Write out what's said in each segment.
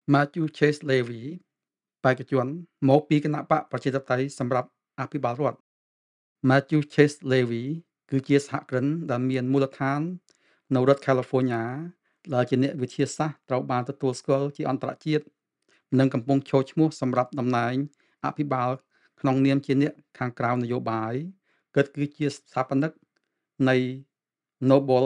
Matthew Chase Levy បេក្ខជនមកពីគណបក្សប្រជាធិបតេយ្យសម្រាប់អភិបាលរដ្ឋ Matthew Chase Levy គឺជាសហគ្រិនដែលមានមូលដ្ឋាននៅរដ្ឋ California ដែលជាអ្នកវិទ្យាសាស្ត្រត្រូវបានទទួលស្គាល់ជាអន្តរជាតិនិងកំពុងចូលឈ្មោះសម្រាប់តំណែងអភិបាលក្នុងនាមជាអ្នកខាងក្រៅនយោបាយគាត់គឺជាស្ថាបនិកនៃ Noble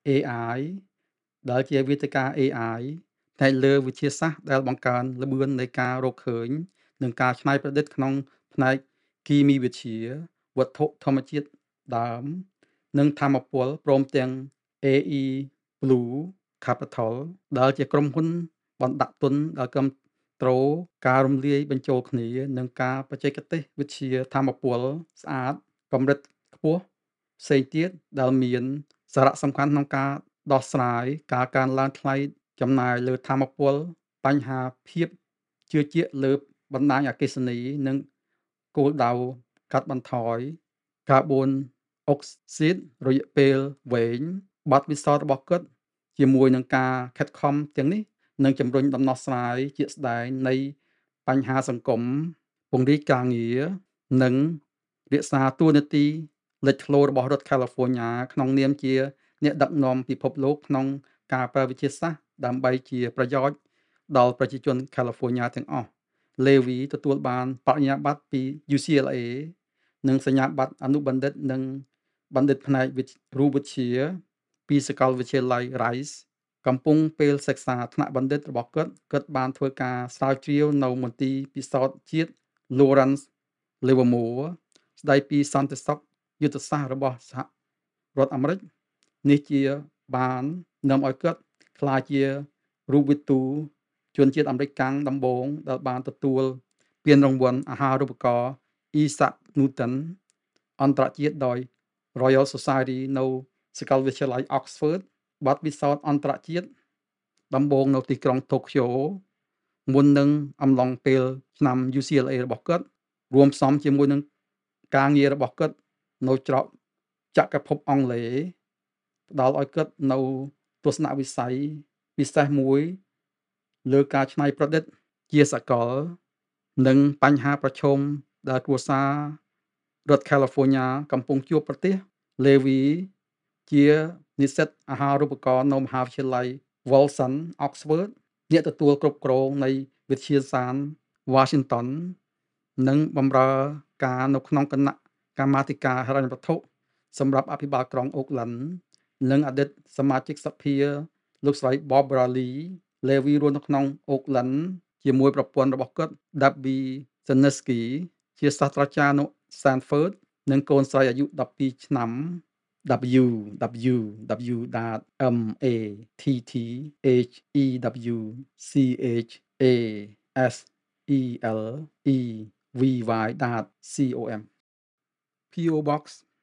AI ដែលជាវេទិកា AI ផ្នែកលើវិទ្យាសាស្ត្រដែលបង្កើនល្បឿននៃការរកឃើញនិងការច្នៃប្រឌិតក្នុងផ្នែកគីមីវិទ្យាវត្ថុធម្មជាតិដើមនិងថាមពលព្រមទាំង AE Blue Capital ដែលជាក្រុមហ៊ុនបណ្ដាក់ទុនដែលគាំទ្រការរំលាយបញ្ចូលគ្នានិងការបច្ចេកទេសវិទ្យាថាមពលស្អាតកម្រិតខ្ពស់ផ្សេងទៀតដែលមានសារៈសំខាន់ក្នុងការដោះស្រាយការកើនឡើងថ្លៃចំណាយលើថាមពលបញ្ហាភាពជឿជាក់លើបណ្ដាញអគ្គិសនីនិងគោលដៅកាត់បន្ថយកាបូនអុកស៊ីតរយៈពេលវែងបទពិសោធន៍របស់គាត់ជាមួយនឹងការខិតខំទាំងនេះនឹងជំរុញដំណោះស្រាយជាក់ស្ដែងនៃបញ្ហាសង្គមពង្រីកការងារនិងរក្សាតួនាទីលេចធ្លោរបស់រដ្ឋ California ក្នុងនាមជាអ្នកដឹកនាំពិភពលោកក្នុងការប្រើវិទ្យាសាស្ត្រដើម្បីជាប្រយោជន៍ដល់ប្រជាជន California ទាំងអស់ Levy ទទួលបានបរិញ្ញាបត្រពី UCLA និងសញ្ញាបត្រអនុបណ្ឌិតនិងបណ្ឌិតផ្នែករូបវិទ្យាពីសាកលវិទ្យាល័យ Rice កំពុងពេលសិក្សាថ្នាក់បណ្ឌិតរបស់គាត់បានធ្វើការស្រាវជ្រាវនៅមន្ទីរពិសោធន៍ជាតិ Lawrence Livermore ស្ដីពីសន្តិសុខយុទ្ធសាស្ត្ររបស់សហរដ្ឋអាមេរិកនេះជាបាននាំឲ្យគាត់ក្លាយជារូបវិទូជនជាតិអាមេរិកកាំងដំបូងដែលបានទទួលពានរង្វាន់អាហារូបករណ៍ Isaac Newton អន្តរជាតិដោយ Royal Society នៅសាកលវិទ្យាល័យ Oxford បទពិសោធន៍អន្តរជាតិដំបូងនៅទីក្រុង Tokyo មុននឹងអំឡុងពេលឆ្នាំ UCLA របស់គាត់រួមផ្សំជាមួយនឹងការងាររបស់គាត់នៅច្រកចក្រភពអង់គ្លេសផ្ដល់ឲ្យគាត់នៅទស្សនវិស័យពិសេសមួយលើការច្នៃប្រឌិតជាសកលនិងបញ្ហាប្រឈមដែលគ្រួសាររដ្ឋ California កំពុងជួបប្រទះ Levy ជានិស្សិតអាហារូបករណ៍នៅមហាវិទ្យាល័យ Walton Oxford អ្នកទទួលគ្រប់គ្រងនៃវិទ្យាសាស្ត្រ Washington និងបម្រើការនៅក្នុងគណៈកម្មាធិការហិរញ្ញវត្ថុសម្រាប់អភិបាលក្រុង Oakland និងអតីតសមាជិកសភាលោកស្រី Barbara Lee Levy រស់នៅក្នុង Oakland ជាមួយប្រពន្ធរបស់គាត់ Debbie Zelinsky ជាសាស្ត្រាចារ្យនៅ Stanford និងកូនស្រីអាយុ12ឆ្នាំ www.matthetchasellevy.com PO Box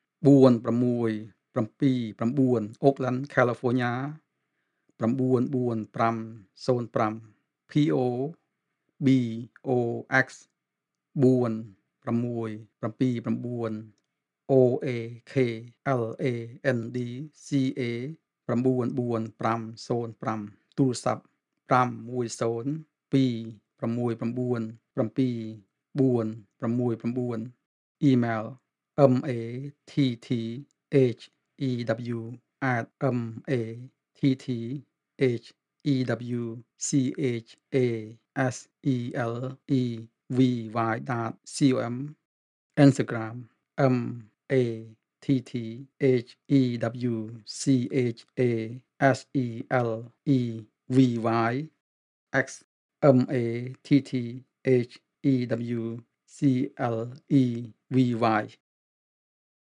4679 Oakland California 94505 PO BOX 4679 OAKLANDCA 94505 ទូរស័ព្ទ51026974469 Email matthetechasellevy.com Instagram mattechasellevy X mattechasellevy